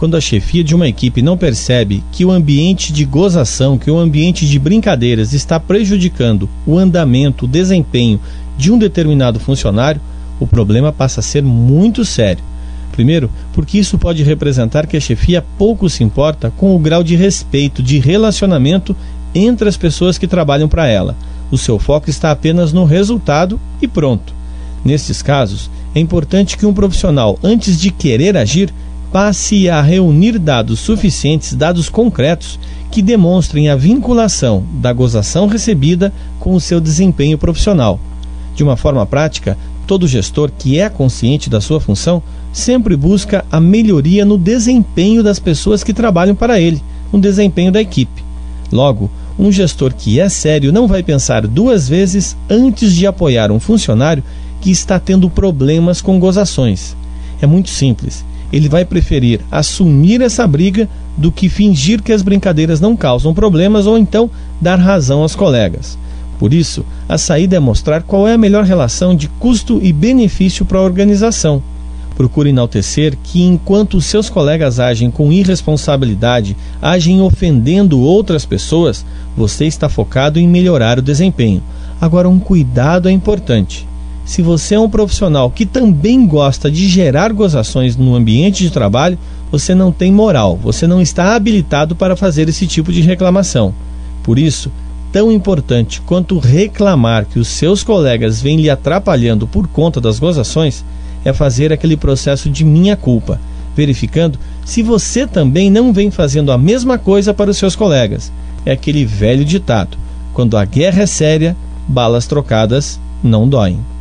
Quando a chefia de uma equipe não percebe que o ambiente de gozação, que o ambiente de brincadeiras está prejudicando o andamento, o desempenho de um determinado funcionário, o problema passa a ser muito sério. Primeiro, porque isso pode representar que a chefia pouco se importa com o grau de respeito, de relacionamento entre as pessoas que trabalham para ela. O seu foco está apenas no resultado e pronto. Nesses casos, é importante que um profissional, antes de querer agir, passe a reunir dados suficientes, dados concretos, que demonstrem a vinculação da gozação recebida com o seu desempenho profissional. De uma forma prática, todo gestor que é consciente da sua função sempre busca a melhoria no desempenho das pessoas que trabalham para ele, no desempenho da equipe. Logo, um gestor que é sério não vai pensar duas vezes antes de apoiar um funcionário que está tendo problemas com gozações. É muito simples. Ele vai preferir assumir essa briga do que fingir que as brincadeiras não causam problemas ou então dar razão aos colegas. Por isso, a saída é mostrar qual é a melhor relação de custo e benefício para a organização. Procure enaltecer que enquanto os seus colegas agem com irresponsabilidade, agem ofendendo outras pessoas, você está focado em melhorar o desempenho. Agora, um cuidado é importante. Se você é um profissional que também gosta de gerar gozações no ambiente de trabalho, você não tem moral, você não está habilitado para fazer esse tipo de reclamação. Por isso, tão importante quanto reclamar que os seus colegas vêm lhe atrapalhando por conta das gozações, é fazer aquele processo de minha culpa, verificando se você também não vem fazendo a mesma coisa para os seus colegas. É aquele velho ditado: quando a guerra é séria, balas trocadas não doem.